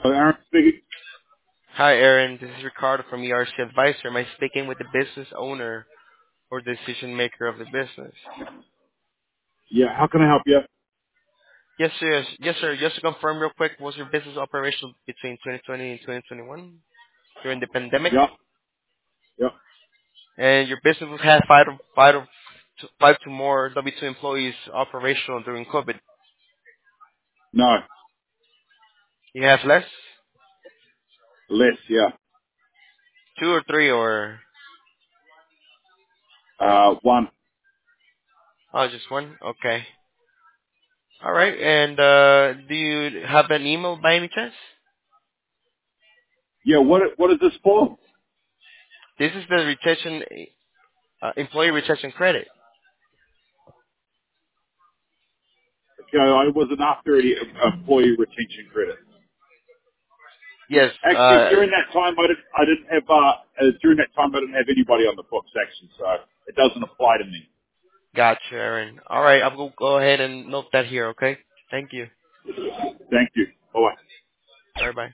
Aaron speaking. Hi, Aaron. This is Ricardo from ERC Advisor. Am I speaking with the business owner or decision maker of the business? Yeah, how can I help you? Yes, sir. Yes, sir. Just to confirm real quick, was your business operational between 2020 and 2021 during the pandemic? Yeah, yeah. And your business was had five to more W-2 employees operational during COVID. No, You have less? less. Yeah. Two or three or One. oh, just one? Okay. All right. And do you have an email by any chance? Yeah. What is this for? This is the retention employee retention credit. Okay, I wasn't after any employee retention credit. Yes, Actually, during that time, I didn't have during that time I didn't have anybody on the books actually, so it doesn't apply to me. gotcha, Aaron. All right, I'll go ahead and note that here, okay? Thank you. Thank you. Bye. Bye-bye.